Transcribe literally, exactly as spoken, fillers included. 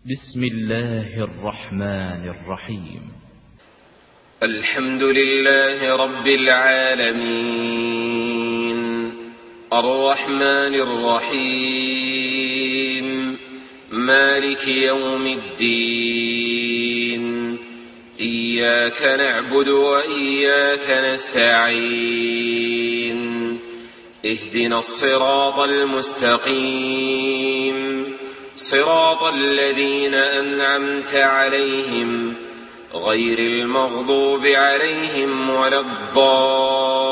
بسم الله الرحمن الرحيم. الحمد لله رب العالمين، الرحمن الرحيم، مالك يوم الدين، إياك نعبد وإياك نستعين، اهدنا الصراط المستقيم، صراط الذين أنعمت عليهم غير المغضوب عليهم ولا الضالين.